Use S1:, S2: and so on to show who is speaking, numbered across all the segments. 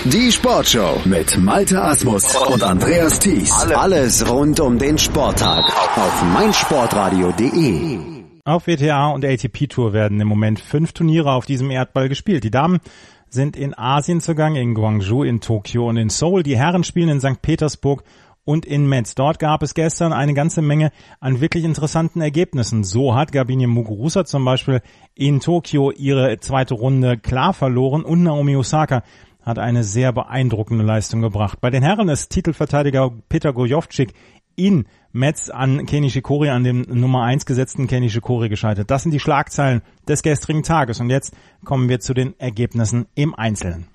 S1: Die Sportshow mit Malte Asmus und Andreas Thies. Alles rund um den Sporttag auf meinsportradio.de.
S2: Auf WTA und ATP Tour werden im Moment 5 Turniere auf diesem Erdball gespielt. Die Damen sind in Asien zugange, in Guangzhou, in Tokio und in Seoul. Die Herren spielen in St. Petersburg und in Metz. Dort gab es gestern eine ganze Menge an wirklich interessanten Ergebnissen. So hat Garbiñe Muguruza zum Beispiel in Tokio ihre zweite Runde klar verloren und Naomi Osaka hat eine sehr beeindruckende Leistung gebracht. Bei den Herren ist Titelverteidiger Peter Gojowczyk in Metz an Kei Nishikori, an dem Nummer 1 gesetzten Kei Nishikori gescheitert. Das sind die Schlagzeilen des gestrigen Tages. Und jetzt kommen wir zu den Ergebnissen im Einzelnen.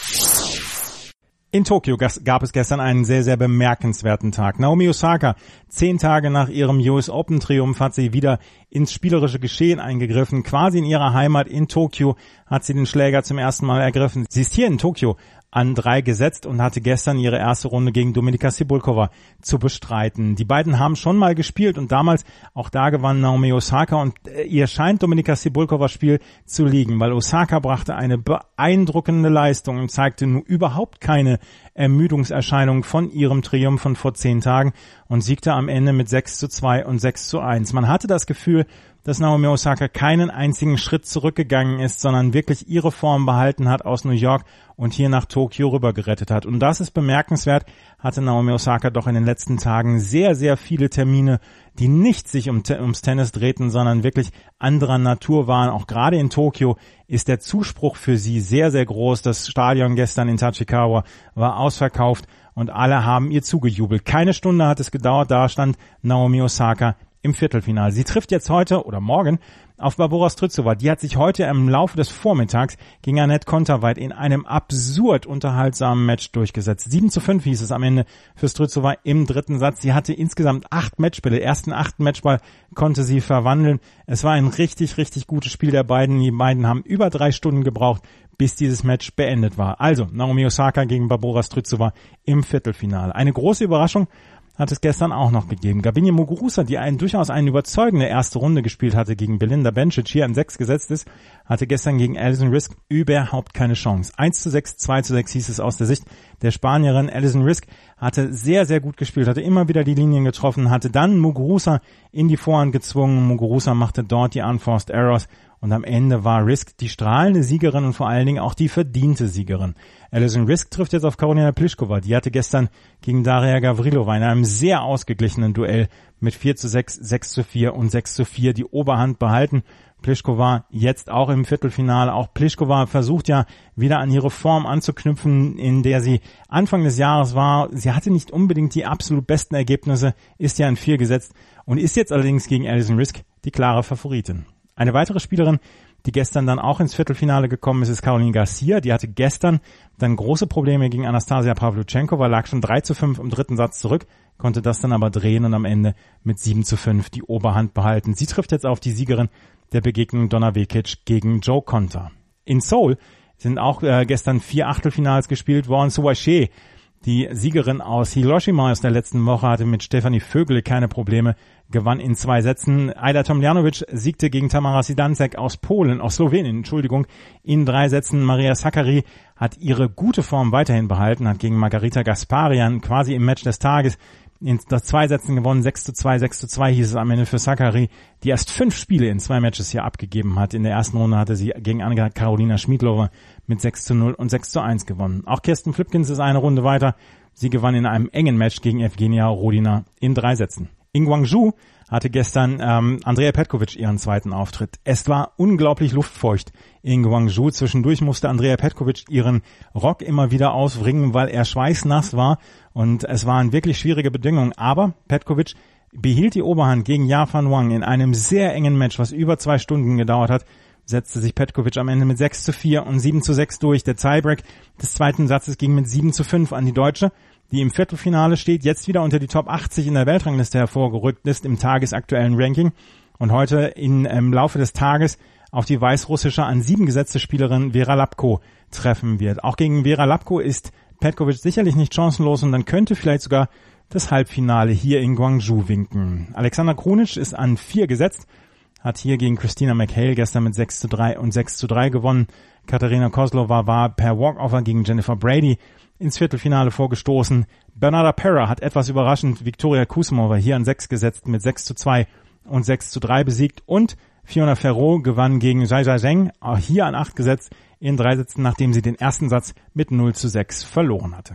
S2: In Tokio gab es gestern einen sehr, sehr bemerkenswerten Tag. Naomi Osaka, 10 Tage nach ihrem US Open Triumph, hat sie wieder ins spielerische Geschehen eingegriffen. Quasi in ihrer Heimat in Tokio hat sie den Schläger zum ersten Mal ergriffen. Sie ist hier in Tokio an 3 gesetzt und hatte gestern ihre erste Runde gegen Dominika Cibulková zu bestreiten. Die beiden haben schon mal gespielt und damals, auch da gewann Naomi Osaka und ihr scheint Dominika Cibulkovás Spiel zu liegen, weil Osaka brachte eine beeindruckende Leistung und zeigte nur überhaupt keine Ermüdungserscheinung von ihrem Triumph von vor 10 Tagen und siegte am Ende mit 6:2 und 6:1. Man hatte das Gefühl, dass Naomi Osaka keinen einzigen Schritt zurückgegangen ist, sondern wirklich ihre Form behalten hat aus New York und hier nach Tokio rüber gerettet hat. Und das ist bemerkenswert, hatte Naomi Osaka doch in den letzten Tagen sehr, sehr viele Termine, die nicht sich ums Tennis drehten, sondern wirklich anderer Natur waren. Auch gerade in Tokio ist der Zuspruch für sie sehr, sehr groß. Das Stadion gestern in Tachikawa war ausverkauft und alle haben ihr zugejubelt. Keine Stunde hat es gedauert, da stand Naomi Osaka im Viertelfinale. Sie trifft jetzt heute oder morgen auf Barbora Strycova. Die hat sich heute im Laufe des Vormittags gegen Anett Kontaveit in einem absurd unterhaltsamen Match durchgesetzt. 7:5 hieß es am Ende für Strycova im dritten Satz. Sie hatte insgesamt 8 Matchbälle. Ersten 8. Matchball konnte sie verwandeln. Es war ein richtig, richtig gutes Spiel der beiden. Die beiden haben über 3 Stunden gebraucht, bis dieses Match beendet war. Also Naomi Osaka gegen Barbora Strycova im Viertelfinale. Eine große Überraschung hat es gestern auch noch gegeben. Garbiñe Muguruza, die durchaus eine überzeugende erste Runde gespielt hatte gegen Belinda Bencic, hier an 6 gesetzt ist, hatte gestern gegen Alison Risk überhaupt keine Chance. 1:6, 2:6 hieß es aus der Sicht der Spanierin. Alison Risk hatte sehr, sehr gut gespielt, hatte immer wieder die Linien getroffen, hatte dann Muguruza in die Vorhand gezwungen. Muguruza machte dort die Unforced Errors und am Ende war Risk die strahlende Siegerin und vor allen Dingen auch die verdiente Siegerin. Alison Risk trifft jetzt auf Karolina Pliskova. Die hatte gestern gegen Daria Gavrilova in einem sehr ausgeglichenen Duell mit 4:6, 6:4 und 6:4 die Oberhand behalten. Pliskova jetzt auch im Viertelfinale. Auch Pliskova versucht ja wieder an ihre Form anzuknüpfen, in der sie Anfang des Jahres war. Sie hatte nicht unbedingt die absolut besten Ergebnisse, ist ja in 4 gesetzt und ist jetzt allerdings gegen Alison Risk die klare Favoritin. Eine weitere Spielerin, die gestern dann auch ins Viertelfinale gekommen ist, ist Caroline Garcia. Die hatte gestern dann große Probleme gegen Anastasia Pavlyuchenkova, lag schon 3:5 im dritten Satz zurück, konnte das dann aber drehen und am Ende mit 7:5 die Oberhand behalten. Sie trifft jetzt auf die Siegerin der Begegnung Donna Vekic gegen Jo Konta. In Seoul sind auch gestern 4 Achtelfinals gespielt worden. Suwache, die Siegerin aus Hiroshima aus der letzten Woche, hatte mit Stefanie Vögele keine Probleme, gewann in 2 Sätzen. Ajda Tomljanovic siegte gegen Tamara Sidancek aus Slowenien, in 3 Sätzen. Maria Sakkari hat ihre gute Form weiterhin behalten, hat gegen Margarita Gasparian quasi im Match des Tages in 2 Sätzen gewonnen, 6:2, 6:2 hieß es am Ende für Sakkari, die erst 5 Spiele in 2 Matches hier abgegeben hat. In der ersten Runde hatte sie gegen Anna-Karolina Schmiedlova mit 6:0 und 6:1 gewonnen. Auch Kirsten Flipkens ist eine Runde weiter. Sie gewann in einem engen Match gegen Evgenia Rodina in 3 Sätzen. In Guangzhou hatte gestern Andrea Petkovic ihren zweiten Auftritt. Es war unglaublich luftfeucht in Guangzhou. Zwischendurch musste Andrea Petkovic ihren Rock immer wieder auswringen, weil er schweißnass war und es waren wirklich schwierige Bedingungen. Aber Petkovic behielt die Oberhand gegen Ya Fan Wang in einem sehr engen Match, was über 2 Stunden gedauert hat. Setzte sich Petkovic am Ende mit 6:4 und 7:6 durch. Der Tiebreak des zweiten Satzes ging mit 7:5 an die Deutsche, die im Viertelfinale steht, jetzt wieder unter die Top 80 in der Weltrangliste hervorgerückt ist im tagesaktuellen Ranking und heute im Laufe des Tages auf die weißrussische an 7 gesetzte Spielerin Vera Lapko treffen wird. Auch gegen Vera Lapko ist Petkovic sicherlich nicht chancenlos und dann könnte vielleicht sogar das Halbfinale hier in Guangzhou winken. Alexander Krunic ist an 4 gesetzt, hat hier gegen Christina McHale gestern mit 6:3 und 6:3 gewonnen. Katerina Kozlova war per Walkover gegen Jennifer Brady ins Viertelfinale vorgestoßen. Bernarda Pera hat etwas überraschend Viktoria Kusimova hier an 6 gesetzt, mit 6:2 und 6:3 besiegt. Und Fiona Ferro gewann gegen Zhai Zheng, auch hier an 8 gesetzt, in 3 Sätzen, nachdem sie den ersten Satz mit 0:6 verloren hatte.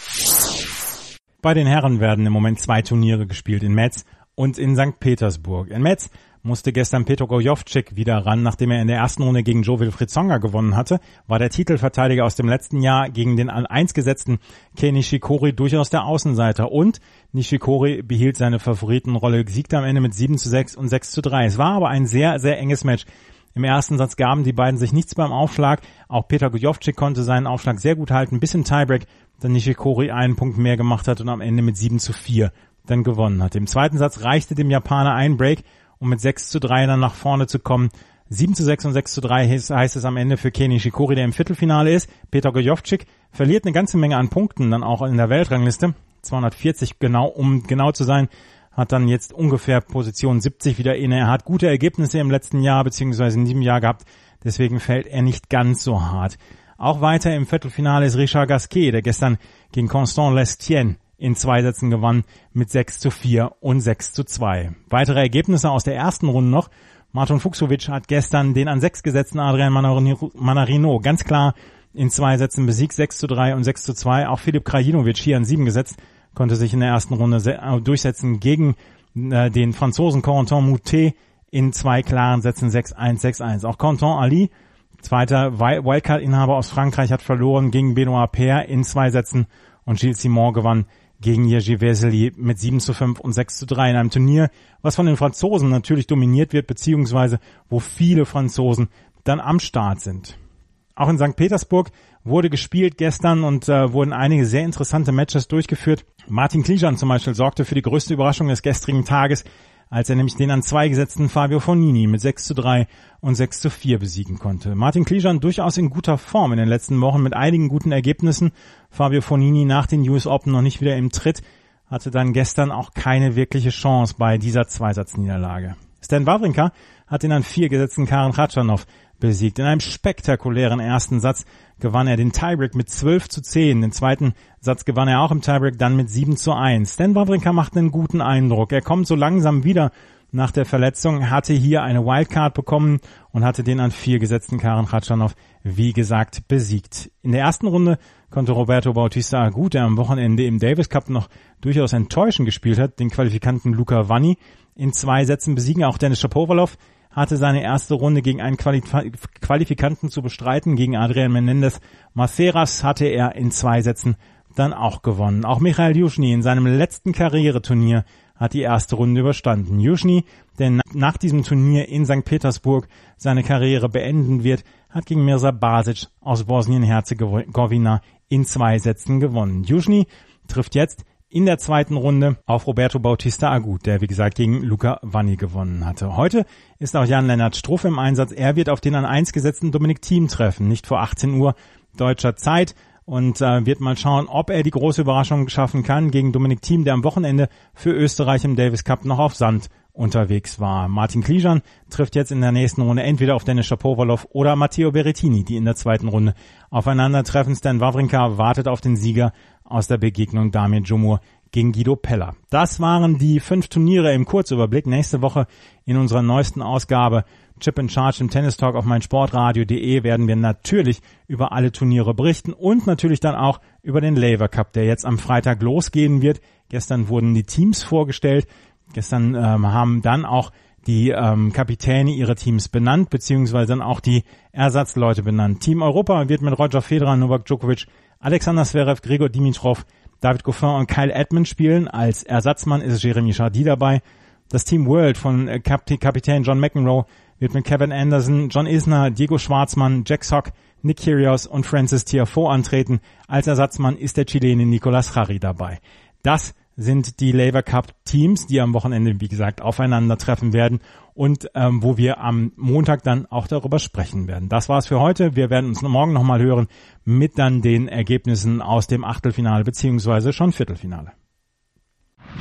S2: Bei den Herren werden im Moment 2 Turniere gespielt, in Metz und in St. Petersburg. In Metz musste gestern Petr Gojovcik wieder ran, nachdem er in der ersten Runde gegen Jo-Wilfried Tsonga gewonnen hatte, war der Titelverteidiger aus dem letzten Jahr gegen den an 1 gesetzten Kei Nishikori durchaus der Außenseiter, und Nishikori behielt seine Favoritenrolle, siegte am Ende mit 7:6 und 6:3. Es war aber ein sehr, sehr enges Match. Im ersten Satz gaben die beiden sich nichts beim Aufschlag. Auch Petr Gojovcik konnte seinen Aufschlag sehr gut halten, bis im Tiebreak dann Nishikori einen Punkt mehr gemacht hat und am Ende mit 7:4 dann gewonnen hat. Im zweiten Satz reichte dem Japaner ein Break, um mit 6:3 dann nach vorne zu kommen. 7:6 und 6:3 heißt es am Ende für Kei Nishikori, der im Viertelfinale ist. Petr Gojovcik verliert eine ganze Menge an Punkten, dann auch in der Weltrangliste. 240 genau, um genau zu sein, hat dann jetzt ungefähr Position 70 wieder inne. Er hat gute Ergebnisse im letzten Jahr beziehungsweise in diesem Jahr gehabt, deswegen fällt er nicht ganz so hart. Auch weiter im Viertelfinale ist Richard Gasquet, der gestern gegen Constant Lestienne in 2 Sätzen gewann mit 6:4 und 6:2. Weitere Ergebnisse aus der ersten Runde noch. Marton Fucsovics hat gestern den an 6 gesetzten Adrian Manarino ganz klar in 2 Sätzen besiegt, 6:3 und 6:2. Auch Filip Krajinovic hier an 7 gesetzt, konnte sich in der ersten Runde durchsetzen gegen den Franzosen Corentin Moutet in 2 klaren Sätzen, 6:1, 6:1. Auch Quentin Ali, zweiter Wildcard-Inhaber aus Frankreich, hat verloren gegen Benoit Paire in 2 Sätzen, und Gilles Simon gewann gegen Jerzy Vesely mit 7:5 und 6:3 in einem Turnier, was von den Franzosen natürlich dominiert wird, beziehungsweise wo viele Franzosen dann am Start sind. Auch in St. Petersburg wurde gespielt gestern und wurden einige sehr interessante Matches durchgeführt. Martin Klijan zum Beispiel sorgte für die größte Überraschung des gestrigen Tages, als er nämlich den an 2 gesetzten Fabio Fognini mit 6:3 und 6:4 besiegen konnte. Martin Klijan durchaus in guter Form in den letzten Wochen mit einigen guten Ergebnissen. Fabio Fognini nach den US Open noch nicht wieder im Tritt, hatte dann gestern auch keine wirkliche Chance bei dieser 2-Satz-Niederlage. Stan Wawrinka hat den an 4 gesetzten Karen Khachanov besiegt. In einem spektakulären ersten Satz gewann er den Tiebreak mit 12:10. Den zweiten Satz gewann er auch im Tiebreak dann mit 7:1. Stan Wawrinka macht einen guten Eindruck. Er kommt so langsam wieder nach der Verletzung, hatte hier eine Wildcard bekommen und hatte den an 4 gesetzten Karen Khachanov, wie gesagt, besiegt. In der ersten Runde konnte Roberto Bautista Agut, der am Wochenende im Davis Cup noch durchaus enttäuschend gespielt hat, den Qualifikanten Luca Vanni in 2 Sätzen besiegen. Auch Denis Shapovalov hatte seine erste Runde gegen einen Qualifikanten zu bestreiten, gegen Adrian Menendez Maceras hatte er in 2 Sätzen dann auch gewonnen. Auch Michail Yushny in seinem letzten Karriereturnier hat die erste Runde überstanden. Yushny, der nach diesem Turnier in St. Petersburg seine Karriere beenden wird, hat gegen Mirza Basic aus Bosnien-Herzegowina in 2 Sätzen gewonnen. Yushny trifft jetzt in der zweiten Runde auf Roberto Bautista Agut, der wie gesagt gegen Luca Vanni gewonnen hatte. Heute ist auch Jan-Lennart Struff im Einsatz. Er wird auf den an 1 gesetzten Dominic Thiem treffen, nicht vor 18 Uhr deutscher Zeit, und wird mal schauen, ob er die große Überraschung schaffen kann gegen Dominic Thiem, der am Wochenende für Österreich im Davis Cup noch auf Sand unterwegs war. Martin Klijan trifft jetzt in der nächsten Runde entweder auf Denis Shapovalov oder Matteo Berrettini, die in der zweiten Runde aufeinandertreffen. Stan Wawrinka wartet auf den Sieger aus der Begegnung Damir Džumhur gegen Guido Pella. Das waren die 5 Turniere im Kurzüberblick. Nächste Woche in unserer neuesten Ausgabe Chip in Charge im Tennis Talk auf meinsportradio.de werden wir natürlich über alle Turniere berichten und natürlich dann auch über den Laver Cup, der jetzt am Freitag losgehen wird. Gestern wurden die Teams vorgestellt. Gestern haben dann auch die Kapitäne ihre Teams benannt, beziehungsweise dann auch die Ersatzleute benannt. Team Europa wird mit Roger Federer, Novak Djokovic, Alexander Zverev, Grigor Dimitrov, David Goffin und Kyle Edmund spielen. Als Ersatzmann ist Jeremy Chardy dabei. Das Team World von Kapitän John McEnroe wird mit Kevin Anderson, John Isner, Diego Schwartzmann, Jack Sock, Nick Kyrgios und Francis Tiafoe antreten. Als Ersatzmann ist der Chilene Nicolas Jarry dabei. Das sind die Laver Cup Teams, die am Wochenende, wie gesagt, aufeinandertreffen werden und wo wir am Montag dann auch darüber sprechen werden. Das war's für heute. Wir werden uns morgen nochmal hören mit dann den Ergebnissen aus dem Achtelfinale beziehungsweise schon Viertelfinale.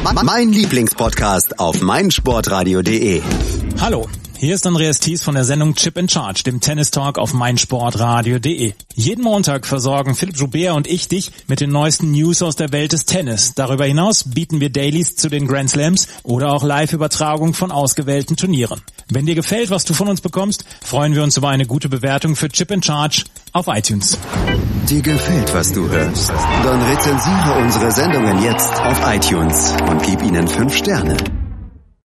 S1: Mein Lieblingspodcast auf meinsportradio.de.
S2: Hallo, hier ist Andreas Thies von der Sendung Chip in Charge, dem Tennis-Talk auf meinsportradio.de. Jeden Montag versorgen Philipp Joubert und ich dich mit den neuesten News aus der Welt des Tennis. Darüber hinaus bieten wir Dailies zu den Grand Slams oder auch Live-Übertragungen von ausgewählten Turnieren. Wenn dir gefällt, was du von uns bekommst, freuen wir uns über eine gute Bewertung für Chip in Charge auf iTunes.
S1: Dir gefällt, was du hörst? Dann rezensiere unsere Sendungen jetzt auf iTunes und gib ihnen 5 Sterne.